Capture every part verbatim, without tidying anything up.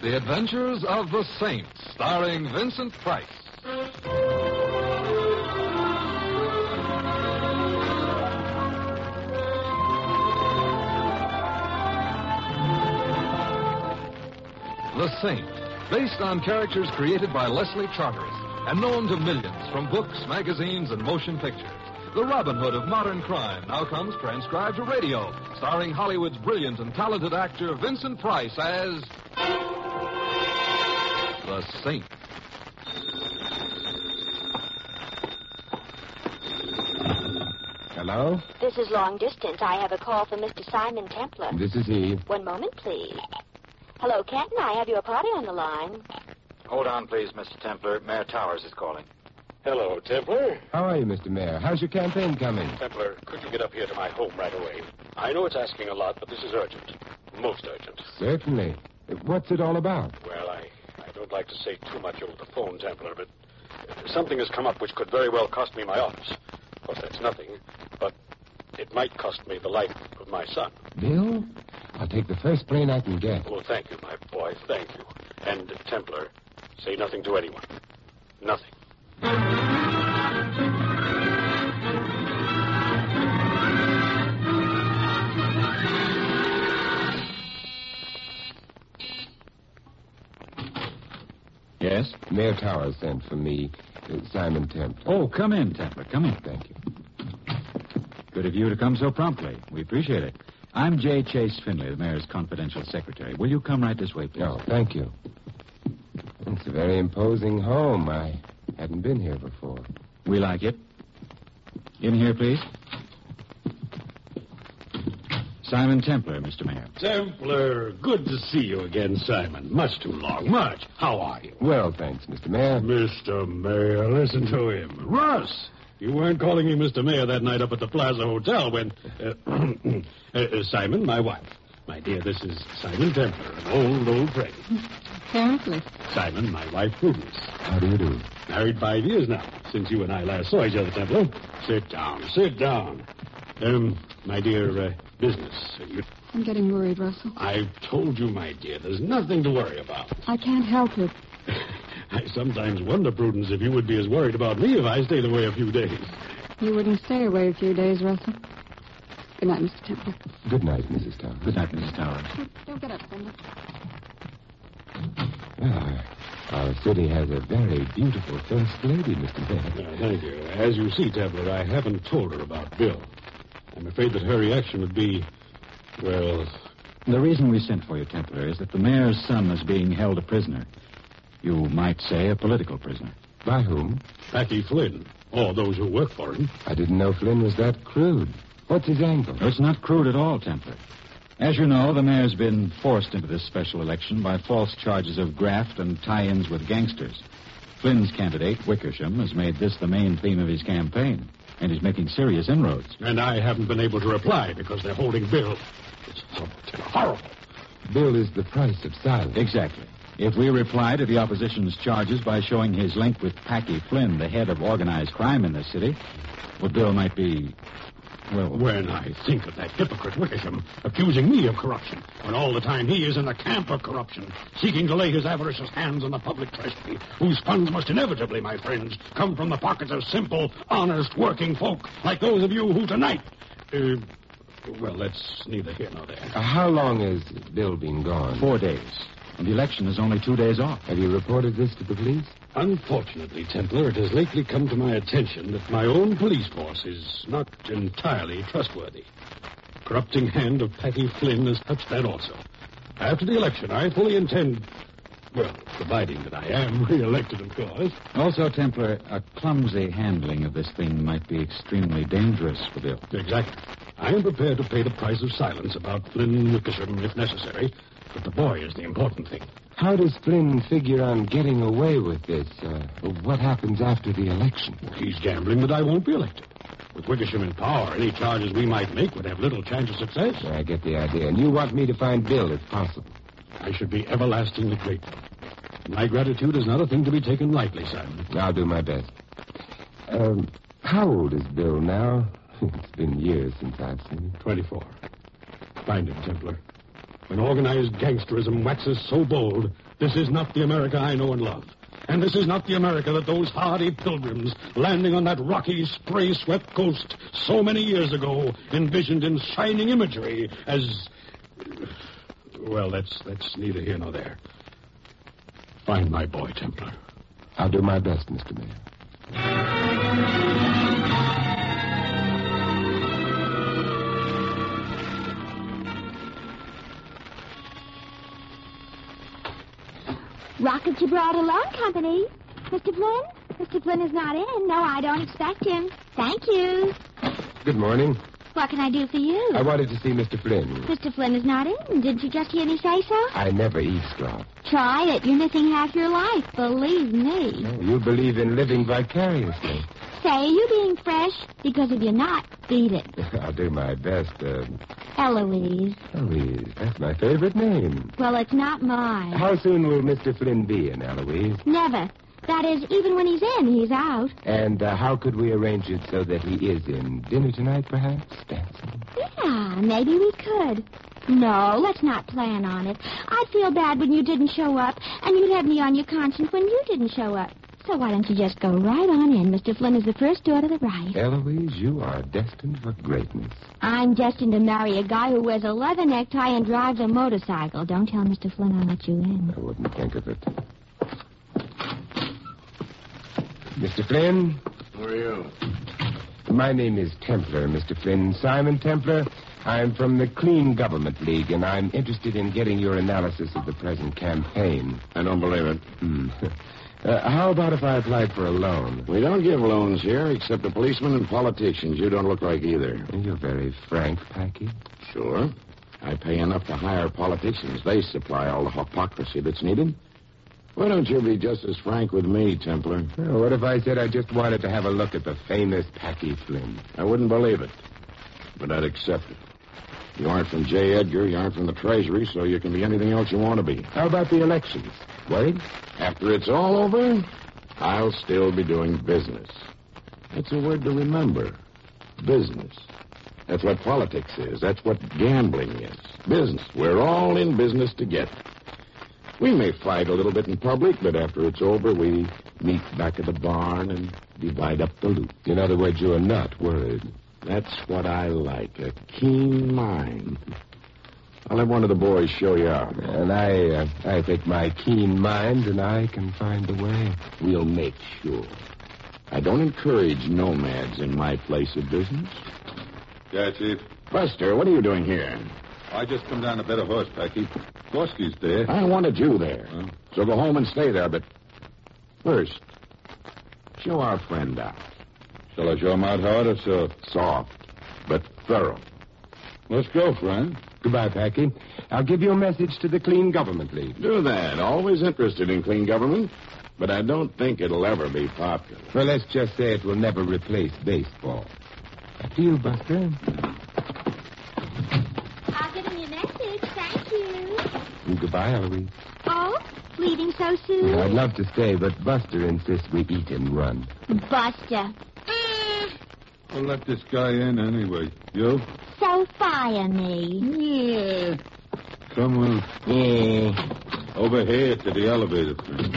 The Adventures of the Saint, starring Vincent Price. The Saint, based on characters created by Leslie Charteris and known to millions from books, magazines, and motion pictures. The Robin Hood of modern crime now comes transcribed to radio, starring Hollywood's brilliant and talented actor Vincent Price as the Saint. Hello? This is long distance. I have a call from Mister Simon Templar. This is he. One moment, please. Hello, Kenton. I have your party on the line. Hold on, please, Mister Templar. Mayor Towers is calling. Hello, Templar. How are you, Mister Mayor? How's your campaign coming? Templar, could you get up here to my home right away? I know it's asking a lot, but this is urgent. Most urgent. Certainly. What's it all about? Well, I, I don't like to say too much over the phone, Templar, but something has come up which could very well cost me my office. Of course, that's nothing, but it might cost me the life of my son. Bill? I'll take the first plane I can get. Well, thank you, my boy, thank you. And, Templar, say nothing to anyone. Nothing. Yes? Mayor Towers sent for me, uh, Simon Templar. Oh, come in, Templar. Come in. Thank you. Good of you to come so promptly. We appreciate it. I'm J. Chase Finley, the mayor's confidential secretary. Will you come right this way, please? Oh, thank you. It's a very imposing home. I hadn't been here before. We like it. In here, please. Simon Templar, Mister Mayor. Templar, good to see you again, Simon. Much too long, much. How are you? Well, thanks, Mister Mayor. Mister Mayor, listen to him. Russ, you weren't calling me Mister Mayor that night up at the Plaza Hotel when... Uh, uh, Simon, my wife. My dear, this is Simon Templar, an old, old friend. Apparently. Simon, my wife, Prudence. How do you do? Married five years now, since you and I last saw each other, Templar. Sit down, sit down. Um, my dear, uh, business. Uh, you... I'm getting worried, Russell. I've told you, my dear, there's nothing to worry about. I can't help it. I sometimes wonder, Prudence, if you would be as worried about me if I stayed away a few days. You wouldn't stay away a few days, Russell. Good night, Mister Templar. Good night, Missus Towers. Good night, Missus Towers. Don't get up, Brenda. Ah, our city has a very beautiful first lady, Mister Mayor. Uh, thank you. As you see, Templar, I haven't told her about Bill. I'm afraid that her reaction would be, well... The reason we sent for you, Templar, is that the mayor's son is being held a prisoner. You might say a political prisoner. By whom? Packy Flynn, or those who work for him. I didn't know Flynn was that crude. What's his angle? No, it's not crude at all, Templar. As you know, the mayor's been forced into this special election by false charges of graft and tie-ins with gangsters. Flynn's candidate, Wickersham, has made this the main theme of his campaign, and he's making serious inroads. And I haven't been able to reply because they're holding Bill. It's horrible. horrible. Bill is the price of silence. Exactly. If we reply to the opposition's charges by showing his link with Packy Flynn, the head of organized crime in the city, well, Bill might be... Well, when I think of that hypocrite Wickersham accusing me of corruption, when all the time he is in the camp of corruption, seeking to lay his avaricious hands on the public treasury, whose funds must inevitably, my friends, come from the pockets of simple, honest, working folk like those of you who tonight... Uh, well, that's neither here nor there. Uh, how long has Bill been gone? Four days. And the election is only two days off. Have you reported this to the police? Unfortunately, Templar, it has lately come to my attention that my own police force is not entirely trustworthy. The corrupting hand of Packy Flynn has touched that also. After the election, I fully intend... Well, providing that I am re-elected, of course. Also, Templar, a clumsy handling of this thing might be extremely dangerous for Bill. Exactly. I am prepared to pay the price of silence about Flynn Wickersham, if necessary, but the boy is the important thing. How does Flynn figure on getting away with this? Uh, what happens after the election? Well, he's gambling that I won't be elected. With Wickersham in power, any charges we might make would have little chance of success. I get the idea. And you want me to find Bill, if possible. I should be everlastingly grateful. My gratitude is not a thing to be taken lightly, Simon. I'll do my best. Um, how old is Bill now? It's been years since I've seen him. Twenty-four. Find him, Templar. When organized gangsterism waxes so bold, This is not the America I know and love. And this is not the America that those hardy pilgrims landing on that rocky, spray-swept coast so many years ago envisioned in shining imagery as... Well, that's, that's neither here nor there. Find my boy, Templar. I'll do my best, Mister Mayor. Rocket you brought along, company. Mister Flynn? Mister Flynn is not in. No, I don't expect him. Thank you. Good morning. What can I do for you? I wanted to see Mister Flynn. Mister Flynn is not in. Didn't you just hear me say so? I never eavesdrop. Try it. You're missing half your life. Believe me. Oh, you believe in living vicariously. Say, you being fresh? Because if you're not, beat it. I'll do my best. Uh... Eloise. Eloise. That's my favorite name. Well, it's not mine. How soon will Mister Flynn be in, Eloise? Never. That is, even when he's in, he's out. And uh, how could we arrange it so that he is in? Dinner tonight, perhaps? Dancing? Yeah, maybe we could. No, let's not plan on it. I'd feel bad when you didn't show up, and you'd have me on your conscience when you didn't show up. So why don't you just go right on in? Mister Flynn is the first door to the right. Eloise, you are destined for greatness. I'm destined to marry a guy who wears a leather necktie and drives a motorcycle. Don't tell Mister Flynn I'll let you in. I wouldn't think of it. Mister Flynn? Who are you? My name is Templar, Mister Flynn. Simon Templar. I'm from the Clean Government League, and I'm interested in getting your analysis of the present campaign. I don't believe it. Hmm. Uh, how about if I applied for a loan? We don't give loans here, except to policemen and politicians. You don't look like either. You're very frank, Packy. Sure. I pay enough to hire politicians. They supply all the hypocrisy that's needed. Why don't you be just as frank with me, Templar? Well, what if I said I just wanted to have a look at the famous Packy Flynn? I wouldn't believe it, but I'd accept it. You aren't from J. Edgar, you aren't from the Treasury, so you can be anything else you want to be. How about the elections? Worried? After it's all over, I'll still be doing business. That's a word to remember. Business. That's what politics is. That's what gambling is. Business. We're all in business together. We may fight a little bit in public, but after it's over, we meet back at the barn and divide up the loot. In other words, you're not worried. That's what I like, a keen mind. I'll have one of the boys show you out. And I, uh, I think my keen mind and I can find a way. We'll make sure. I don't encourage nomads in my place of business. Yeah, Chief. Buster, what are you doing here? I just come down to bet a horse, Packy. Gorski's there. I wanted you there. Huh? So go home and stay there, but first, show our friend out. Shall I show him out hard or so? Soft, but thorough. Let's go, friend. Goodbye, Packy. I'll give you a message to the Clean Government League. Do that. Always interested in clean government, but I don't think it'll ever be popular. Well, let's just say it will never replace baseball. To you, Buster. I'll give him your message. Thank you. And goodbye, Eloise. Oh, leaving so soon? I'd love to stay, but Buster insists we eat and run. Buster. Well, let this guy in anyway. You? So fire me. Yeah. Come on. Yeah. Over here to the elevator, friend.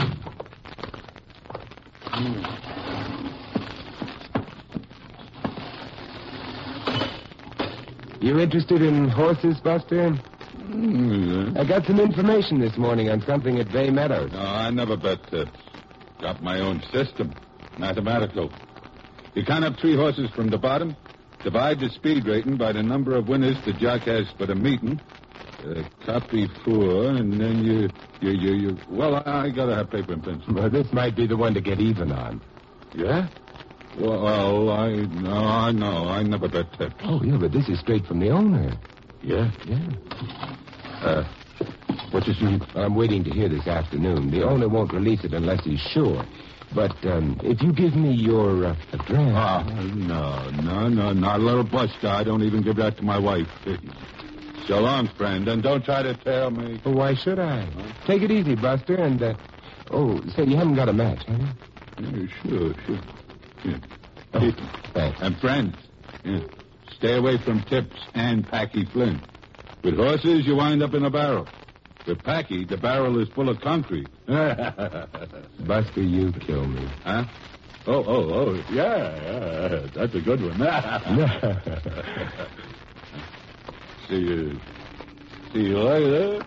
You interested in horses, Buster? Mm, yeah. I got some information this morning on something at Bay Meadows. No, I never bet tips. Got my own system. Mathematical. You count up three horses from the bottom, divide the speed rating by the number of winners the jock has for the meeting, uh, copy four, and then you, you, you, you... Well, I, I gotta have paper and pencil. Well, this might be the one to get even on. Yeah? Well, well I... No, I know. I never bet tips. Oh, yeah, but this is straight from the owner. Yeah? Yeah. Uh, what you see? I'm waiting to hear this afternoon. The owner won't release it unless he's sure. But um, if you give me your uh, address... Oh, no, no, no, not a little buster. I don't even give that to my wife. So long, friend, and don't try to tell me. Well, why should I? Huh? Take it easy, Buster, and... Uh... Oh, say, you haven't got a match, have you? Yeah, sure, sure. Yeah. Oh, thanks. And friends, yeah. Stay away from tips and Packy Flynn. With horses, you wind up in a barrel. With Packy, the barrel is full of concrete. Buster, you kill me. Huh? Oh, oh, oh, yeah, yeah. That's a good one. see you. See you later.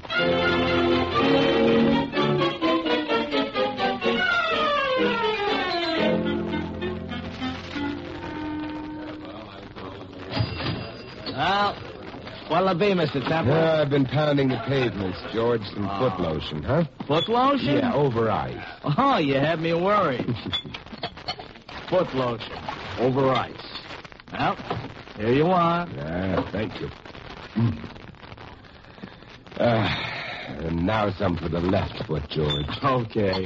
Well, what'll it be, Mister Temple? No, I've been pounding the pavements, George. Some Oh. foot lotion, huh? Foot lotion? Yeah, over ice. Oh, you had me worried. Foot lotion. Over ice. Well, here you are. Ah, thank you. Mm. Uh, and now some for the left foot, George. Okay.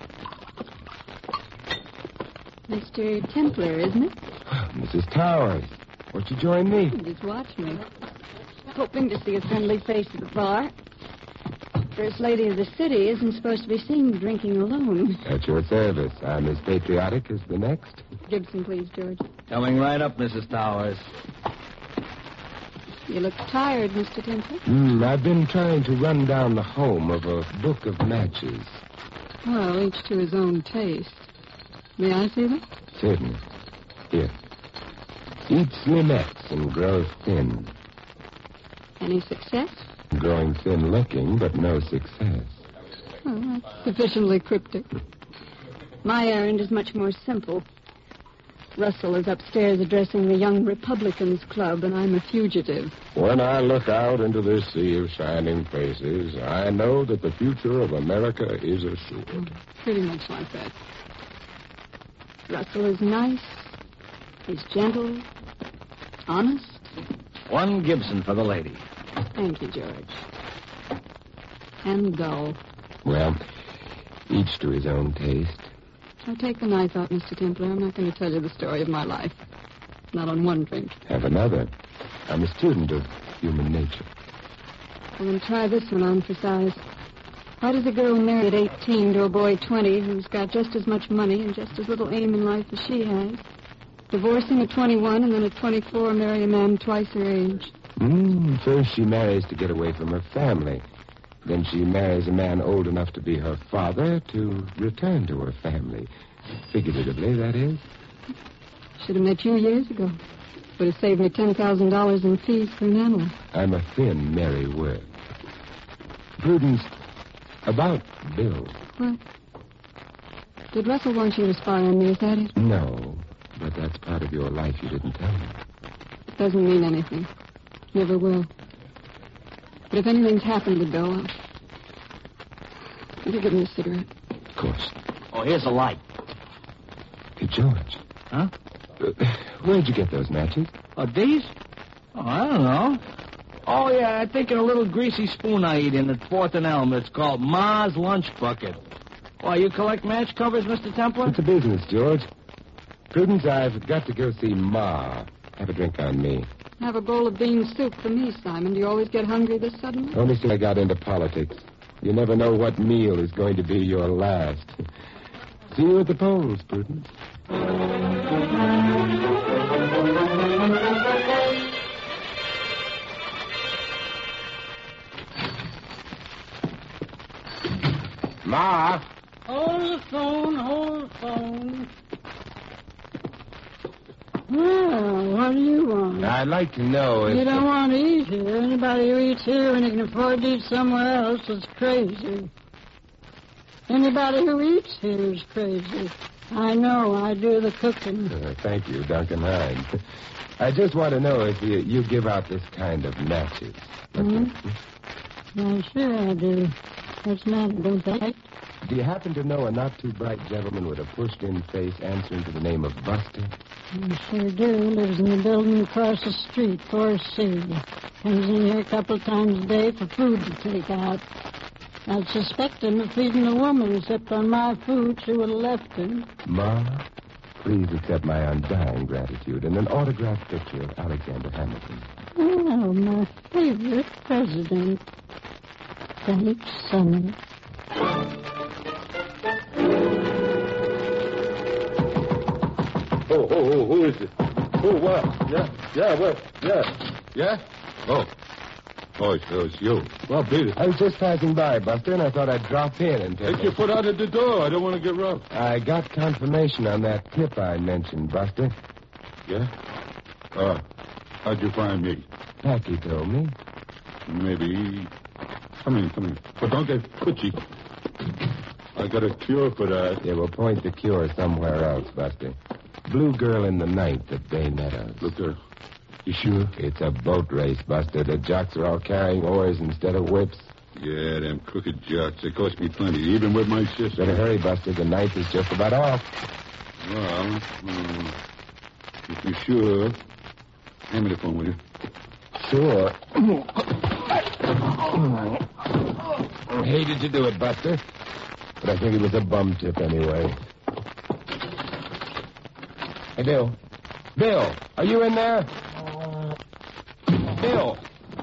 Mister Templar, isn't it? Missus Towers, won't you join me? Just watch me. Hoping to see a friendly face at the bar. First lady of the city isn't supposed to be seen drinking alone. At your service. I'm as patriotic as the next. Gibson, please, George. Coming right up, Missus Towers. You look tired, Mister Templar. Mm, I've been trying to run down the home of a book of matches. Well, each to his own taste. May I see them? Certainly. Here. Eat slimettes and grow thin. Any success? Growing thin looking, but no success. Oh, that's sufficiently cryptic. My errand is much more simple. Russell is upstairs addressing the Young Republicans Club, and I'm a fugitive. When I look out into this sea of shining faces, I know that the future of America is assured. Pretty much like that. Russell is nice. He's gentle. Honest. One Gibson for the lady. Thank you, George. And dull. Well, each to his own taste. Now take the knife out, Mister Templar. I'm not going to tell you the story of my life. Not on one drink. Have another. I'm a student of human nature. I'm going to try this one on for size. Why does a girl marry at eighteen to a boy twenty who's got just as much money and just as little aim in life as she has? Divorce him at twenty-one and then at twenty-four marry a man twice her age. Mm, first she marries to get away from her family. Then she marries a man old enough to be her father to return to her family. Figuratively, that is. Should have met you years ago. Would have saved me ten thousand dollars in fees for an animal. I'm a thin, merry word. Prudence, about Bill. What? Did Russell want you to spy on me, is that it? No, but that's part of your life you didn't tell me. It doesn't mean anything. Never will. But if anything's happened to Bill, I'll... Will you give me a cigarette? Of course. Oh, here's a light. Hey, George. Huh? Uh, where'd you get those matches? Oh, these? Oh, I don't know. Oh, yeah, I think in a little greasy spoon I eat in at Fourth and Elm. It's called Ma's Lunch Bucket. Why, you collect match covers, Mister Templar? It's a business, George. Prudence, I've got to go see Ma. Have a drink on me. Have a bowl of bean soup for me, Simon. Do you always get hungry this suddenly? Only since I got into politics. You never know what meal is going to be your last. See you at the polls, Prudence. Ma! Hold the phone, hold the phone. Well, what do you want? I'd like to know if... You don't want to eat here. Anybody who eats here when they can afford to eat somewhere else is crazy. Anybody who eats here is crazy. I know. I do the cooking. Uh, thank you, Duncan Hines. I just want to know if you, you give out this kind of matches. Mm-hmm. Well, sure I do. What's the matter, don't they? Do you happen to know a not-too-bright gentleman with a pushed-in face answering to the name of Buster? I sure do. Lives in the building across the street, four C. Comes in here a couple of times a day for food to take out. I'd suspect him of feeding a woman, except on my food she would have left him. Ma, please accept my undying gratitude and an autographed picture of Alexander Hamilton. Oh, my favorite president. Thanks, Sonny. Oh, oh, oh, who is it? Oh, what? Yeah, yeah, what? Yeah, yeah? Oh. Oh, so it's you. Well, Peter. I was just passing by, Buster, and I thought I'd drop in and take Take your foot out of the door. I don't want to get rough. I got confirmation on that tip I mentioned, Buster. Yeah? Uh, how'd you find me? Packy told me. Maybe. Come in, come in. But don't get twitchy. I got a cure for that. Yeah, we'll point the cure somewhere else, Buster. Blue girl in the night at Bay Meadows. Look there. You sure? It's a boat race, Buster. The jocks are all carrying oars instead of whips. Yeah, them crooked jocks. They cost me plenty, even with my sister. Better hurry, Buster. The ninth is just about off. Well, uh, if you're sure, hand me the phone, will you? Sure. I hated to do it, Buster. But I think it was a bum tip anyway. Hey, Bill. Bill, are you in there? Bill.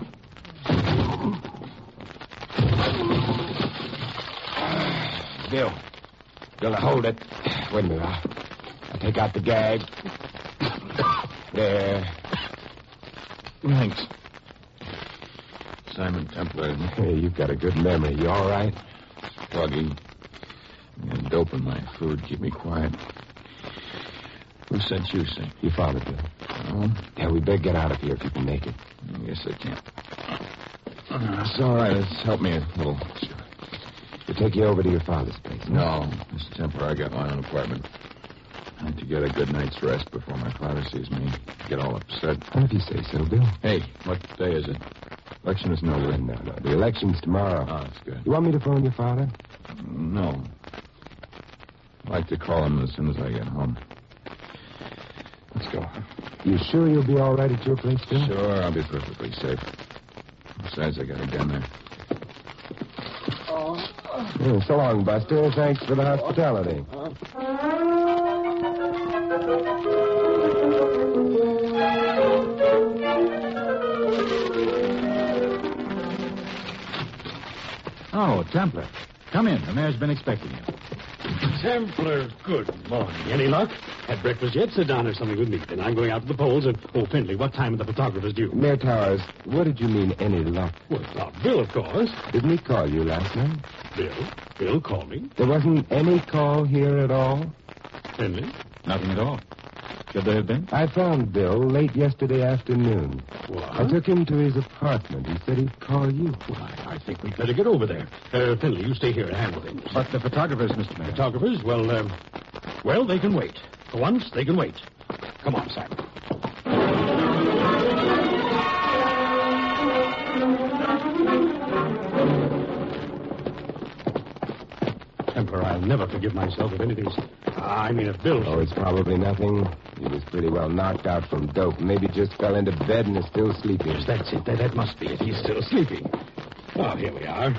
Bill. Bill, now hold it. Wait a minute. I'll, I'll take out the gag. There. Thanks. Simon Templar. Hey, you've got a good memory. You all right? Foggy. And dope in my food. Keep me quiet. Who sent you, Sam? Your father did. Oh? Yeah, we better get out of here if you can make it. Yes, I can. Uh, it's all right. It's helped me a little. Sure. We'll take you over to your father's place. No, Mister Templar, I got my own apartment. I need to get a good night's rest before my father sees me get all upset. What if you say so, Bill? Hey, what day is it? Election is no good. No, no. The election's tomorrow. Oh, that's good. You want me to phone your father? No. I'd like to call him as soon as I get home. Let's go. You sure you'll be all right at your place, Bill? Sure, I'll be perfectly safe. Besides, I got a gun there. Oh, so long, Buster. Thanks for the hospitality. Oh, Templar. Come in. The mayor's been expecting you. Templar, good morning. Any luck? Had breakfast yet? Sit down or something with me. Then I'm going out to the polls and... Oh, Findlay, what time are the photographers due? Mayor Towers, what did you mean, any luck? Well, now, Bill, of course. Didn't he call you last night? Bill? Bill called me. There wasn't any call here at all? Findlay? Nothing at all. Should there have been? I found Bill late yesterday afternoon. What? I took him to his apartment. He said he'd call you. Well, I, I think we'd better get over there. Uh, Findlay, you stay here and handle things. But the photographers, Mister Mayor. Photographers? Well, um, well, they can wait. For once, they can wait. Come on, Simon. Templar, I'll never forgive myself if anything's... I mean, if Bill... Oh, it's probably nothing. He was pretty well knocked out from dope. Maybe just fell into bed and is still sleeping. Yes, that's it. That, that must be it. He's still sleeping. Well, here we are.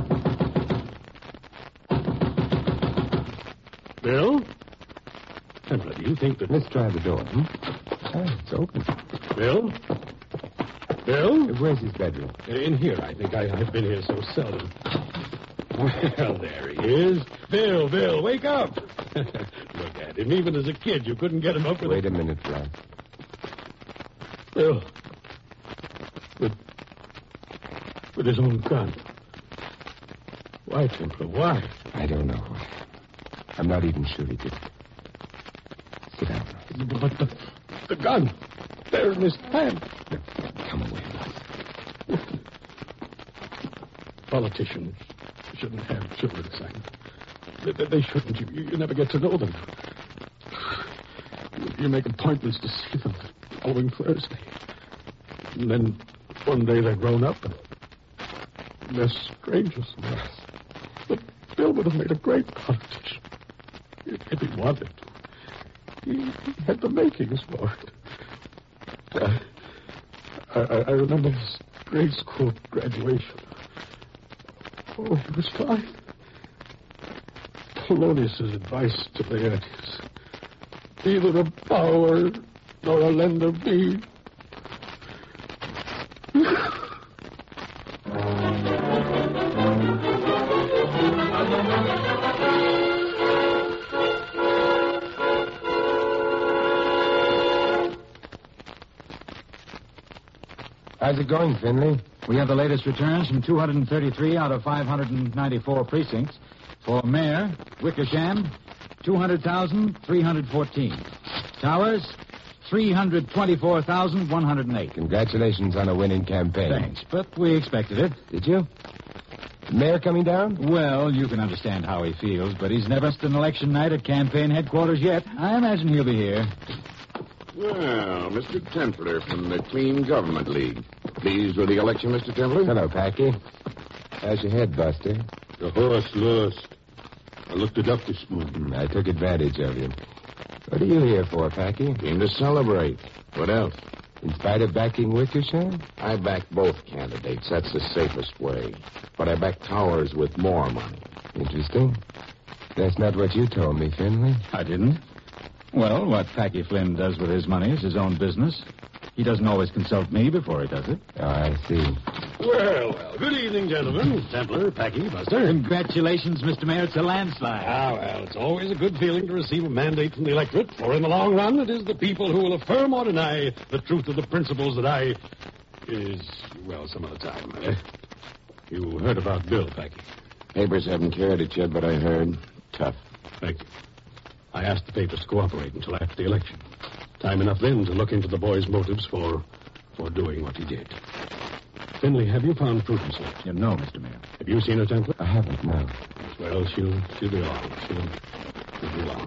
Bill? Templar, do you think that... Let's try the door. Hmm? Oh, it's open. Bill? Bill? Where's his bedroom? In here, I think. I, I've been here so seldom. Well, there he is. Bill, Bill, wake up. Look at him. Even as a kid, you couldn't get him up with... Wait a minute, Frank. Bill. With... with his own gun. Why, Templar, why? I don't know. I'm not even sure he did it. Sit down. But the, the gun, there in his hand. Come away, boss. Politicians shouldn't have children, Simon. They, they, they shouldn't. You, you never get to know them. You, you make appointments to see them the following Thursday. And then one day they're grown up and they're strangers to us. But Bill would have made a great politician if he wanted to. He, he had the makings for it. Uh, I, I, I remember his grade school graduation. Oh, he was fine. Polonius's advice to Laertes. Neither a borrower nor a lender be. How's it going, Finley? We have the latest returns from two hundred thirty-three out of five hundred ninety-four precincts. For Mayor, Wickersham, two hundred thousand three hundred fourteen. Towers, three hundred twenty-four thousand one hundred eight. Congratulations on a winning campaign. Thanks, but we expected it. Did you? Mayor coming down? Well, you can understand how he feels, but he's never missed an election night at campaign headquarters yet. I imagine he'll be here. Well, Mister Templer from the Clean Government League. Pleased with the election, Mister Templer? Hello, Packy. How's your head, Buster? The horse lost. I looked it up this morning. I took advantage of you. What are you here for, Packy? Came to celebrate. What else? In spite of backing Wickersham? I back both candidates. That's the safest way. But I back Towers with more money. Interesting. That's not what you told me, Finley. I didn't. Well, what Packy Flynn does with his money is his own business. He doesn't always consult me before he does it. Oh, I see. Well, well, good evening, gentlemen. Templer, Packy, Buster. Congratulations, Mister Mayor. It's a landslide. Ah, well, it's always a good feeling to receive a mandate from the electorate, for in the long run, it is the people who will affirm or deny the truth of the principles that I... is, well, some other time. Eh? You heard about Bill, Packy? Papers haven't carried it yet, but I heard. Tough. Thank you. I asked the papers to cooperate until after the election. Time enough then to look into the boy's motives for for doing what he did. Finley, have you found Prudence yet? Yeah, no, Mister Mayor. Have you seen her, Templar? I haven't, no. Well, she'll, she'll be along. She'll, she'll be along.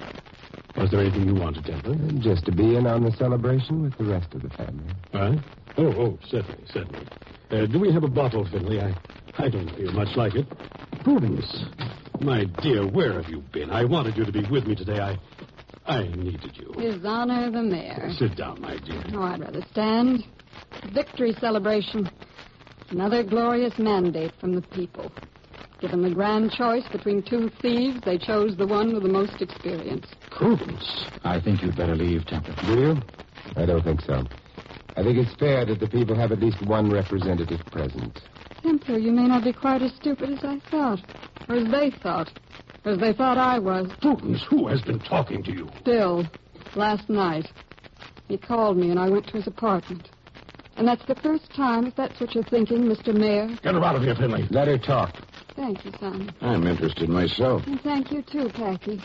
Was there anything you wanted, Templar? Just to be in on the celebration with the rest of the family. Huh? Oh, oh, certainly, certainly. Uh, do we have a bottle, Finley? I, I don't feel much like it. Prudence, my dear, where have you been? I wanted you to be with me today. I... I needed you. His Honor the Mayor. Sit down, my dear. Oh, I'd rather stand. Victory celebration. Another glorious mandate from the people. Given the grand choice between two thieves, they chose the one with the most experience. Prudence. I think you'd better leave, Templar. Do you? I don't think so. I think it's fair that the people have at least one representative present. Templar, you may not be quite as stupid as I thought. Or as they thought. Or as they thought I was. Prudence, who has been talking to you? Bill. Last night. He called me and I went to his apartment. And that's the first time, if that's what you're thinking, Mister Mayor. Get her out of here, Finley. Let her talk. Thank you, son. I'm interested myself. And thank you, too, Packy.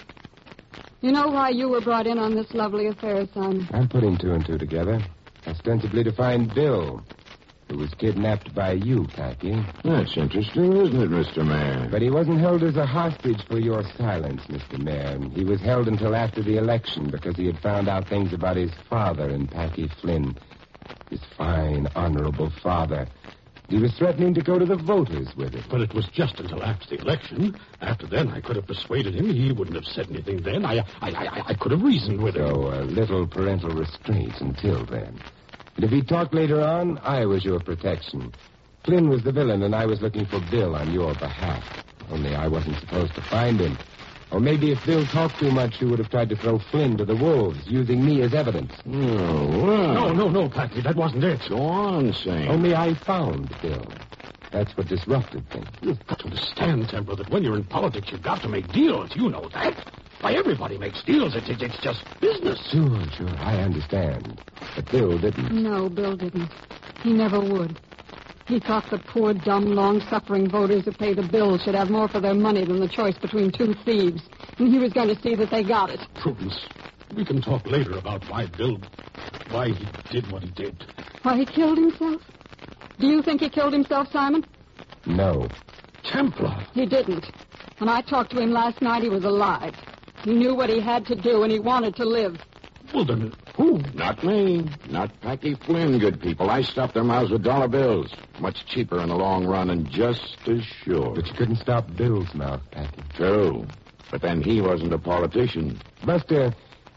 You know why you were brought in on this lovely affair, son? I'm putting two and two together. Ostensibly to find Bill, who was kidnapped by you, Packy. That's interesting, isn't it, Mister Mayor? But he wasn't held as a hostage for your silence, Mister Mayor. He was held until after the election because he had found out things about his father and Packy Flynn. His fine, honorable father. He was threatening to go to the voters with it. But it was just until after the election. After then, I could have persuaded him. He wouldn't have said anything then. I I, I, I could have reasoned with him. So a little parental restraint until then. And if he talked later on, I was your protection. Flynn was the villain, and I was looking for Bill on your behalf. Only I wasn't supposed to find him. Or maybe if Bill talked too much, you would have tried to throw Flynn to the wolves, using me as evidence. Oh, well. No, no, no, Packy, that wasn't it. Go on, Sam. Only I found Bill. That's what disrupted things. You've got to understand, Templar, that when you're in politics, you've got to make deals. You know that. Why, everybody makes deals. It's, it's, it's just business. Sure, sure, I understand. But Bill didn't. No, Bill didn't. He never would. He thought the poor, dumb, long-suffering voters who pay the bills should have more for their money than the choice between two thieves. And he was going to see that they got it. Prudence, we can talk later about why Bill... why he did what he did. Why he killed himself? Do you think he killed himself, Simon? No. Templar. He didn't. When I talked to him last night, he was alive. He knew what he had to do, and he wanted to live. Well, then, who? Not me. Not Packy Flynn, good people. I stuffed their mouths with dollar bills. Much cheaper in the long run and just as sure. But you couldn't stop Bill's mouth, Packy. True. But then he wasn't a politician. Buster,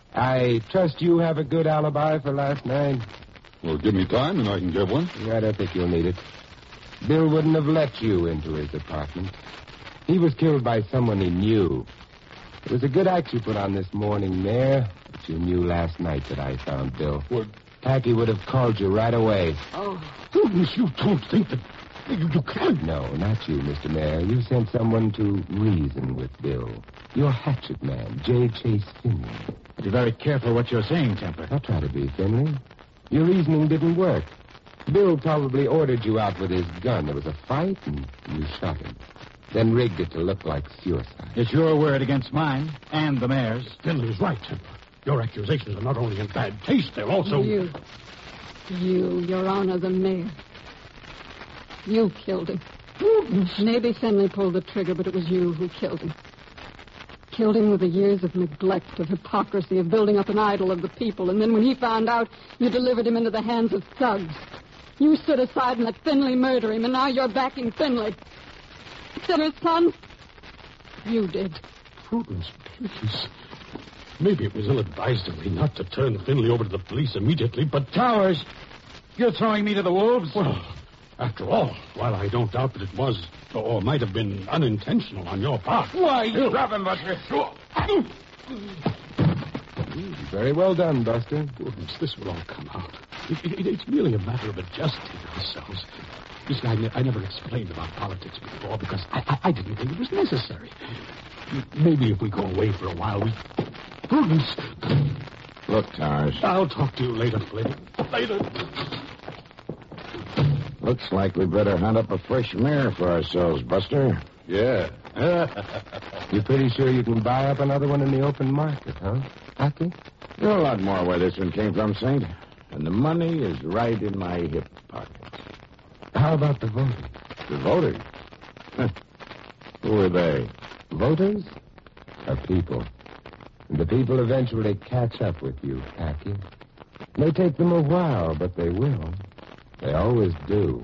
I trust you have a good alibi for last night. Well, give me time and I can give one. I don't think you'll need it. Bill wouldn't have let you into his apartment. He was killed by someone he knew. It was a good act you put on this morning, Mayor. But you knew last night that I found Bill. What? Packy would have called you right away. Oh, Prudence, you don't think that... You, you can't. No, not you, Mister Mayor. You sent someone to reason with Bill. Your hatchet man, J. Chase Finley. Be very careful what you're saying, Templar. I'll try to be, Finley. Your reasoning didn't work. Bill probably ordered you out with his gun. There was a fight, and you shot him. Then rigged it to look like suicide. It's your word against mine and the mayor's. Finley's right, Temper. Your accusations are not only in bad taste, they're also... You. You, Your Honor, the mayor. You killed him. Maybe Finley pulled the trigger, but it was you who killed him. Killed him with the years of neglect, of hypocrisy, of building up an idol of the people. And then when he found out, you delivered him into the hands of thugs. You stood aside and let Finley murder him, and now you're backing Finley. Sinner's son, you did. Prudence, please. Maybe it was ill-advised of me not to turn Finley over to the police immediately, but... Towers, you're throwing me to the wolves? Well, after all, while I don't doubt that it was or might have been unintentional on your part... Why, you haven't but Very well done, Buster. Goodness, this will all come out. It, it, it's merely a matter of adjusting ourselves. You see, I, ne- I never explained about politics before because I, I, I didn't think it was necessary. Maybe if we go away for a while, we... Prudence. Look, Towers. I'll talk to you later, Flynn. Later. Looks like we better hunt up a fresh mare for ourselves, Buster. Yeah. You're pretty sure you can buy up another one in the open market, huh? Happy? You're a lot more where this one came from, Saint. And the money is right in my hip pocket. How about the voters? The voters? Who are they? Voters are people. And the people eventually catch up with you, Packy. It may take them a while, but they will. They always do.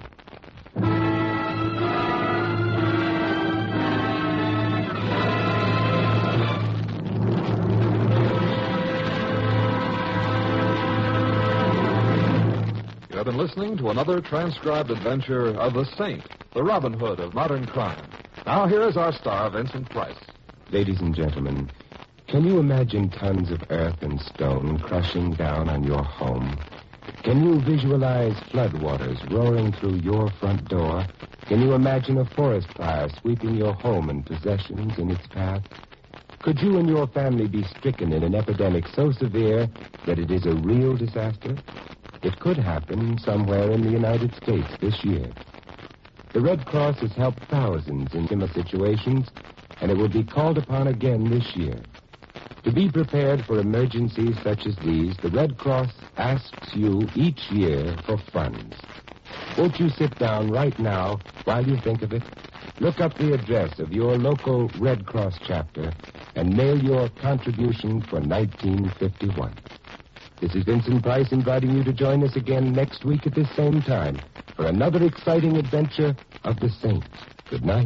You have been listening to another transcribed adventure of the Saint, the Robin Hood of modern crime. Now here is our star, Vincent Price. Ladies and gentlemen, can you imagine tons of earth and stone crushing down on your home? Can you visualize floodwaters roaring through your front door? Can you imagine a forest fire sweeping your home and possessions in its path? Could you and your family be stricken in an epidemic so severe that it is a real disaster? It could happen somewhere in the United States this year. The Red Cross has helped thousands in similar situations, and it will be called upon again this year. To be prepared for emergencies such as these, the Red Cross asks you each year for funds. Won't you sit down right now while you think of it? Look up the address of your local Red Cross chapter and mail your contribution for nineteen fifty-one. This is Vincent Price inviting you to join us again next week at this same time for another exciting adventure of the Saint. Good night.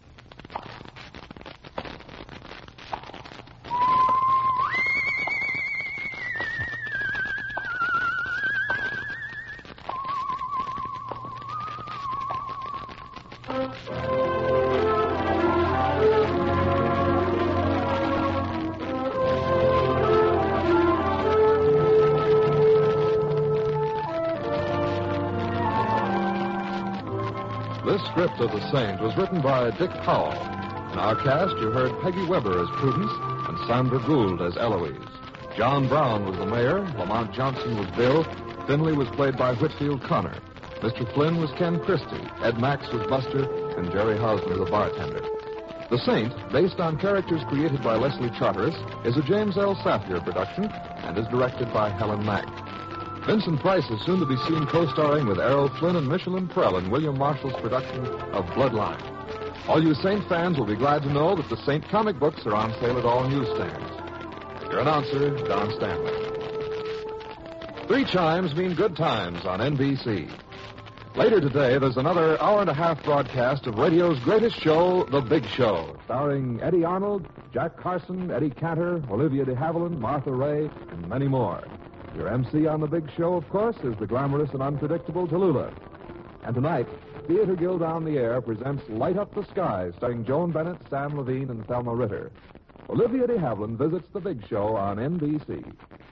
This script of The Saint was written by Dick Powell. In our cast, you heard Peggy Weber as Prudence and Sandra Gould as Eloise. John Brown was the mayor, Lamont Johnson was Bill, Finley was played by Whitfield Connor, Mister Flynn was Ken Christie, Ed Max was Buster, and Jerry Hausner the bartender. The Saint, based on characters created by Leslie Charteris, is a James L. Safier production and is directed by Helen Mack. Vincent Price is soon to be seen co-starring with Errol Flynn and Michelin Prell in William Marshall's production of Bloodline. All you Saint fans will be glad to know that the Saint comic books are on sale at all newsstands. Your announcer, Don Stanley. Three chimes mean good times on N B C. Later today, there's another hour and a half broadcast of radio's greatest show, The Big Show, starring Eddie Arnold, Jack Carson, Eddie Cantor, Olivia de Havilland, Martha Ray, and many more. Your M C on The Big Show, of course, is the glamorous and unpredictable Tallulah. And tonight, Theater Guild on the Air presents Light Up the Sky, starring Joan Bennett, Sam Levine, and Thelma Ritter. Olivia de Havilland visits The Big Show on N B C.